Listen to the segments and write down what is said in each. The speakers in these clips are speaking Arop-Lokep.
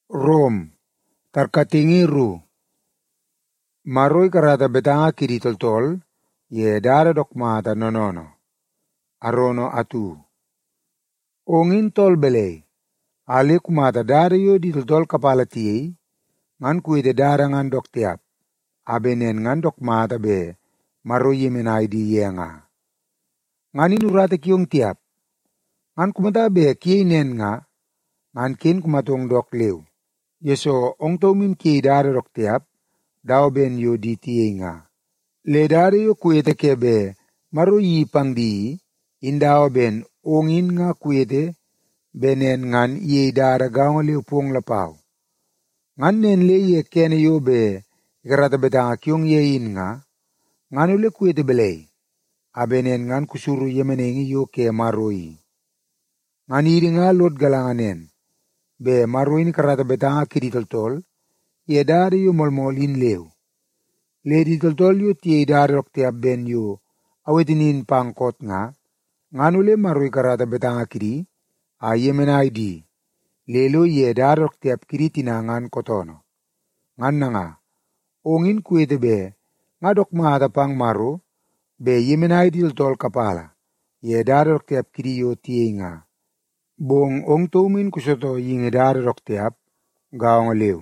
Rom, tarkatingiru. Maroi karata betanga kiri toltol, ye dara dokmata nonono. Arono atu. Ongin tol belei. Ale kumata dara yo di toltol kapala tiyei, ngan kuide dara ngan dok tiap. Abenen ngan dokmata be, maroi yemenai di yenga. Ngan inurate kiong tiap. Ngan kumata be kiei nen nga, ngan kin kumatong dok leu. Yeso ong taumin kiei dara dok tiap, dao ben yo di tiyei nga. Le dara yo kuete kebe, maroi pang di, indao ben ongin nga kuete, benen ngan iei dara gaong leu pong lapau. Ngan nen le ye kene yo be, ikarata betanga kiong yein nga, ngan ule kuete belei. Abenen ngan kusuru yemenengi yo ke maroi. Ngan iri nga lot galanganen. Be maroi ni karata betanga kiri toltol, ye dara yo molmol in leu. Le di toltol yo tiye dara rok tiap ben yo, awetinin pangkot nga, ngan ule maroi karata betanga kiri, a yemenai di. Lelo ye dara rok tiap kiri tinangan kotono. Ngan nga, ongin kuete be, ngadok mata pang maro, be yemenai di toltol kapala. Ye dara rok tiap kiri yo tiye nga. Bong ong tumin kusoto yingi dara rok tiap, gaong leu.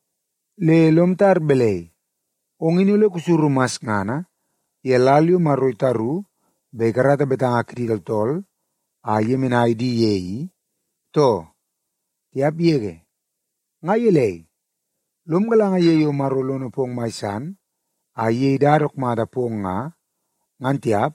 Le lomtar belei. Ongin ule kusuru mas ngana, ye lalio maroi taru, be karata betanga kiri toltol, a yemenai di yei, to, tiap yege. Ngayelei, lom galanga yeyo marolono pong maisan, a yei darok mada pong nga, ngan tiap,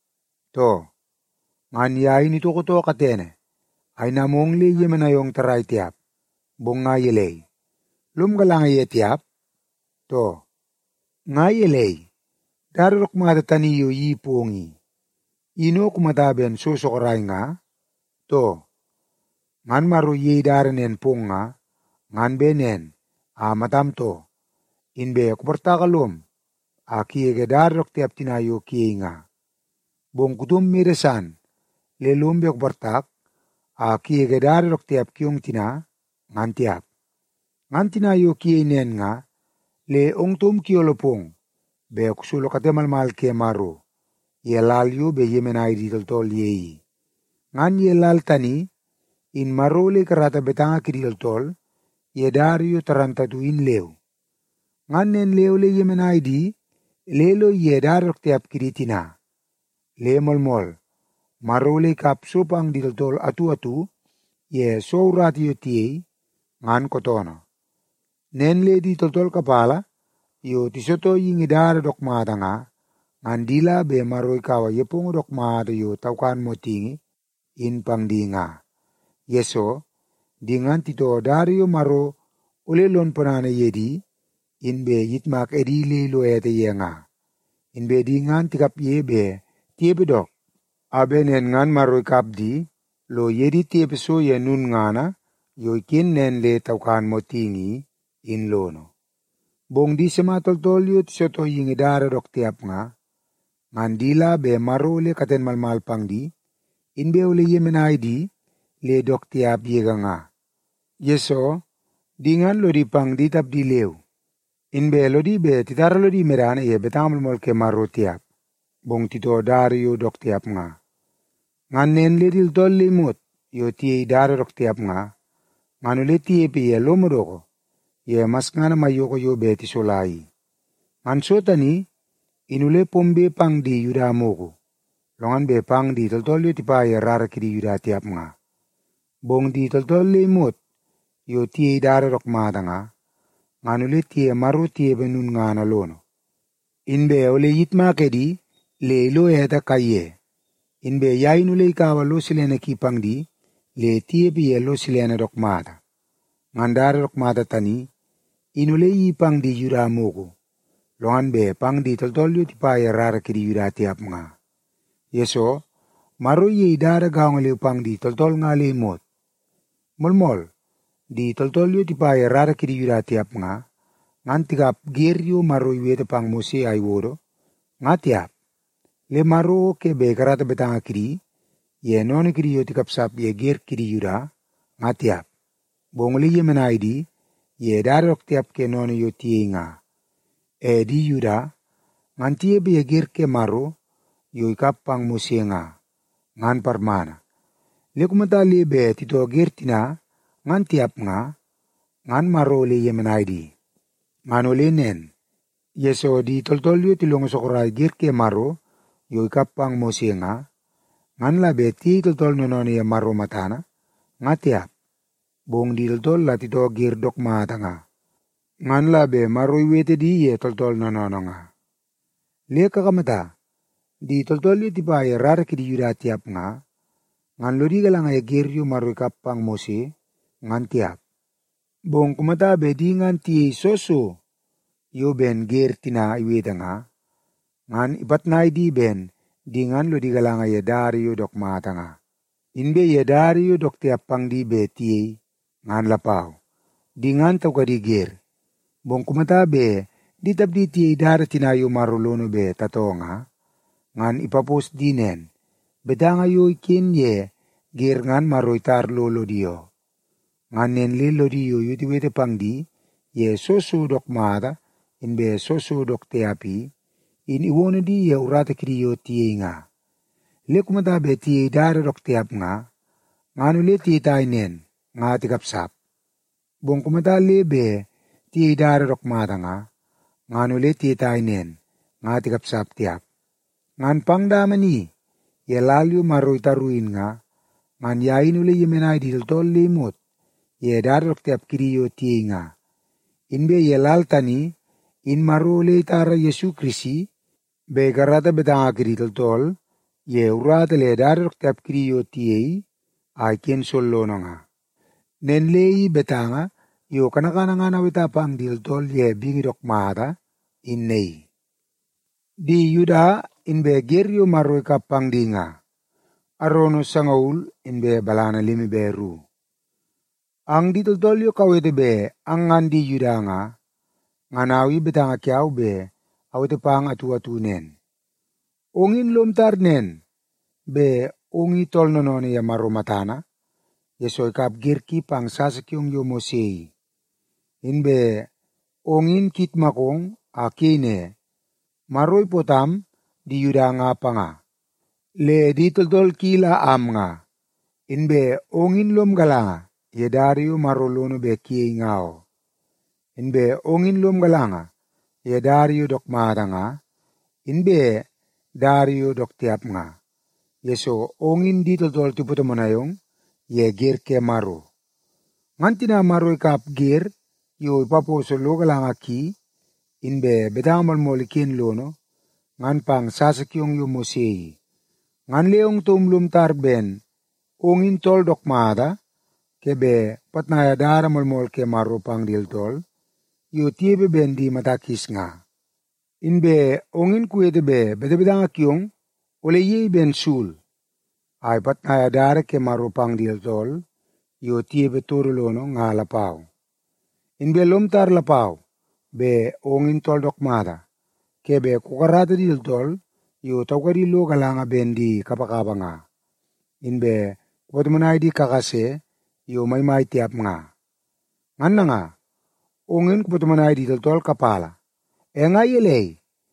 to, ngan yai ni toko katene, ay namong le yemenayong taray tiap, bong ngayelei. Lom galanga ye tiap, to, ngayelei, darok mada taniyo yi pongi, ino kumataben sosokoray nga, to, ngan maro yei daranen pong nga, ngan benen, a matam to, inbe kupertakalom, a kiyege darok tiap tinayo kiye nga. Bong kutum meresan, le lombe kupertak, a kiyege darok tiap kiyong tina, ngan tiap. Ngan tinayo kiye nen nga, le ong tum kiyolopong, be kusulo katemalmal ke maro, ye lalyo be yemenai di toltol yei. Ngan ye lal tani, in maro le karata betanga kiri toltol, ye dario tarantatuin leu. Ngan nen leu le yemenai di, lelo ye darok tiap kiri tina. Le molmol, maro le kapsopang di toltol atu-atu, ye sourat yo tiyei, ngan kotono. Nen le di toltol kapala, yo tisoto yingi dara dok mata nga, ngan dila be maro ikawa yepong dok mata yo taukan motingi, in pang di nga. Yeso, dengan tito dario maro ule lon panana yedi, inbe yitmak edi le lo ete ye nga. Inbe di ngan tikap ye be, tiebe dok. Abenen ngan maro ikap di, lo yedi tiebe so ye nun ngana, yo ikin nen le taukan motingi, in lono. Bong di sema toltol yo tisoto yingi dara dok tiap nga, ngan dila be maro le katen malmal pang di, inbe ule yemenai di, le dok tiap yega nga. Yeso, dingan lo di pang di tap di leu. Inbe lo di be titara lo di merana ye betang malmol ke maro tiap. Bong tito dari yo dok tiap nga. Ngan nen le dil tol limut, yo tiye dara dok tiap nga. Ngan ule tiye pe ye lo modoko, ye mas ngana mayoko yo be tisolai. Ngan sotani, inule pombe pang di yuda moko. Longan be pang di tol yo tipa ye rara kiri yuda tiap nga. Bong di tol limut, yo tiye dara dok mata nga. Ngan ule tiye maru tiye benun nga na lono. Inbe ule yitma kedi, le ilo eta kaye. Inbe yain ule ikawa lo silena kipang di, le tiye piye lo silena dok mata. Ngan dara dok mata tani, inule yipang di yura moko. Longan be pang di tol yo tipa ye rara kiri yura tiap nga. Yeso, maru ye dara gaong le pang di tol nga le mot. Molmol, di tol yo tipa ye rara kiri yura tiap nga, ngan tikap geryo maru iwete pang mose ay wodo, nga tiap. Le maru ke be karata betanga kiri, ye noni kiri yo tikap sap ye ger kiri yura, nga tiap. Bong le yemenai di, ye darok tiap ke nono yo tienga. Di Yuda, ngan tie be ger ke maro, yo ikapang musienga, ngan parmana. Lekumata lebe tito gertina, ngan tiap nga, ngan maro le yemenaidi. Ngan ole nen, yeso di toltolyo tilong sokoray ger ke maro, yo ikapang musienga, ngan labe ti toltol nono ye maro matana, nga tiap. Bong di toltol la tito ger dok mata nga. Ngan labe maro iwete di ye toltol nono nga. Le kakamata, di toltolyo tipa ye rara ki di Yuda tiap nga, ngan lodi galang ye ger yo maro ikapang mose, ngan tiap. Bong kumata be di ngan tiye soso, yo ben ger tina iwete nga, ngan ipatnay di ben, di ngan lodi galang ye dari yo dok mata nga. Inbe ye dari yo dok tiap pang di be tiye, ngan lapaw. Di ngan tau ka di ger. Bong kumata be, di tabdi tiye dari tinayo marulono be tato nga, ngan ipapos dinen. Beda nga yo ikin ye, ger ngan maroitar lolo diyo. Ngan nen lilo diyo yuti wete pang di, ye soso dok mata, inbe soso dok teapi, in iwono di ye urata kiriyo tiye nga. Le kumata be tiye dari dok teap nga, nganu le tiye tayo nen, nga tikapsap. Bong kumata le be, tiye dari dok mata nga, nganu le tiye tayo nen, nga tikapsap tiap. Ngan pangdaman ni, ye lalyo maroitaruin nga, ngan yain ule yemenay di toltol limot, ye dari dok tiap kiriyo tiye nga. Inbe ye laltani, in maro le itara Yesu Krisi, be karata betanga kiri toltol, ye urata le dari dok tiap kiriyo tiye, ay ken solono nga. Nen lei betanga, yo kanakana nga nawita pang di toltol ye bingi dok mata, in nei. Di Yuda, inbe geryo maro ikapang di nga. Arono sangaul, inbe balana limi beru. Ang di toltolyo kawete be, ang ngan di Yuda nga, nganawi betanga kiaw be, awete pang atu-atunen. Ongin lomtar nen, be ongi tol nono ya maro matana, yeso ikap gerki pang sasakyong yo mosei. Inbe ongin kitmakong akine, maroy potam di Yuda nga pa nga. Le di toltol kila am nga. Inbe ongin lom galanga, ye dario marolono be kiye ngao. Inbe ongin lom galanga, ye dario dok mata nga. Inbe dario dok tiap nga. Yeso ongin di toltol tiputo monayong, ye ger ke maro. Ngantina maro ikap ger, yo ipaposo lo galanga ki, inbe bedamal molikin lono, ngan pang sasakyong yo mosei. Ngan leong tumlum tarben, ongin tol dok mata, kebe patnaya dara molmol ke maro pang diltol, yo tiebe ben di matakis nga. Inbe ongin kuwete be bedabedanga kyong, ole ye ben sul. Ay patnaya dara ke maro pang diltol, yo tiebe turulono nga lapaw. Inbe lomtar lapaw, be ongin tol dok mata, kebe kukarata diltol, yo tawkari lo galanga ben di kapakaba nga. Inbe kuwatamanay di kakase, yo may tiap nga. Ngan na nga, ongin kuwatamanay di toltol kapala. E nga yelay,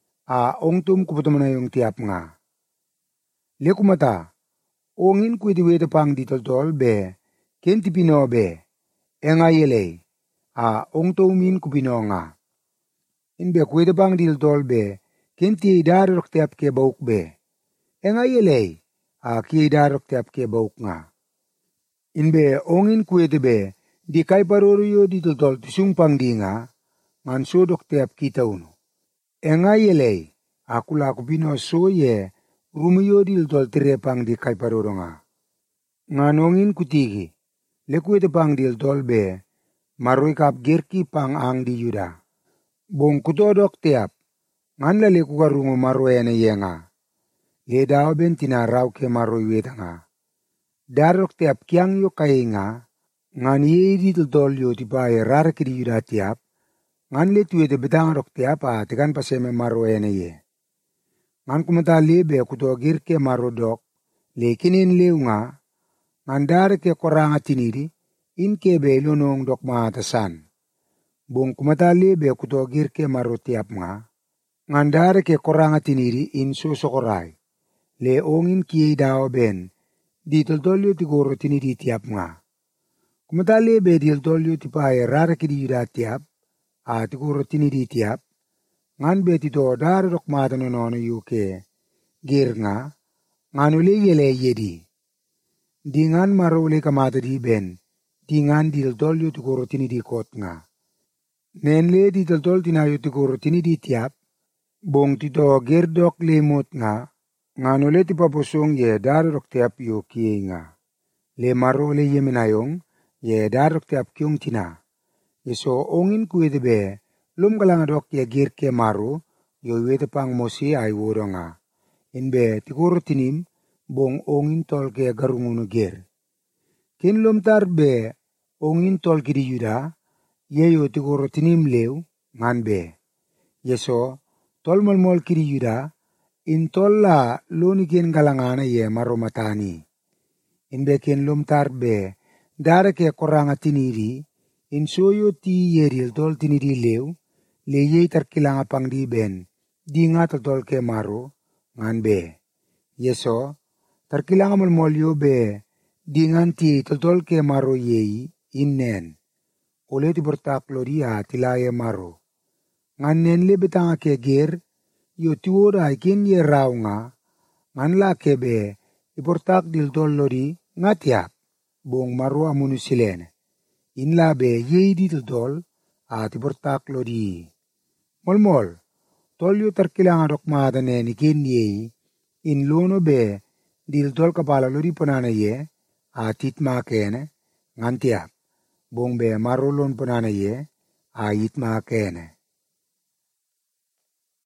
ongtum kuwatamanay yung tiap nga. Likumata, ongin kuwitiwete pang di toltol be, kenti pino be. E nga yelay, ongtumin kupino nga. Inbe kuwete pang di toltol be, kenti idarok tiap ke bauk be. E nga yelay, ki idarok tiap ke bauk nga. Inbe ongin kuwete be, di kay paroro yo di toltol tisung pang di nga, ngan sodok tiap kita uno. E nga yelay, akula kupino so ye, rumiyo di toltol tire pang di kay paroro nga. Ngan ongin kutigi, le kuwete pang di toltol be, maroy kap gerki pang ang di Yuda. Bong kutodok tiap, ngan lale kukarungo maroy na ye nga. Le daw ben tinaraw ke maroy weta nga. Darok tiap kiang yo kay nga, ngan ye di toltol yo tipaye rara ki di Yuda tiap, ngan le tuwete betang rok tiap tekan paseme maroy na ye. Ngan kumata lebe kutogir ke marodok, le kinin leu nga, ngan dara ke koranga tiniri, in kebe ilunong dok maatasan. Bong kumatali be kutogir ke maro tiap nga, ngandare ke koranga tiniri in sosokorai, le ongin kiei dao ben, di toltolyo ti goro tiniri tiap nga. Kumatali be di toltolyo ti pae rara ki di yuda tiap, a ti goro tiniri tiap, ngan be ti to dare dok mata nono yuke, gir nga, ngan ule yele yedi. Di ngan maro ule kamata di ben, di ngan di toltolyo ti goro tiniri kot nga. Nenle di toltol tinayo ti goro tiniri tiap, bong ti to gerdok lemot nga, ngan ule ti paposong ye dare dok tiap yu kie nga. Le maro ule yemenayong, ye dare dok tiap kiong tina. Yeso ongin kuwete be, lum kalangadok ye gir ke maro, yo wete pang mosi ay wodo nga. Inbe ti goro tinim, bong ongin tol ke garunguno gir. Kin lum tar be, ongin tol ki di yuda, ye yo ti goro tinim lew, ngan be. Yeso, tol molmol ki di yuda, in tol la loni ken galangana ye maro matani. Inbe ken lum tar be, dare ke koranga tiniri, in soyo ti yeril tol tiniri lew, le ye tarkilanga pang di ben, di nga tol ke maro, ngan be. Yeso, tarkilanga molmol yo be, di ngan ti tol ke maro yei, in nen. Ule ti bertak lo dia tilaye maro. Ngan nen le betanga ke ger, yo ti woda ikin ye raw nga, ngan la kebe, iportak dil tol lo di, nga tiap, bong maro amunu silene. In la be yei di tol, at iportak lo di. Molmol, tol yo tarkilanga dok mata nen ikin yei, in lono be, dil tol kapala lo di panana ye, at itma kene, ngan tiap. Bong be maro lon panana ye, a itma kene.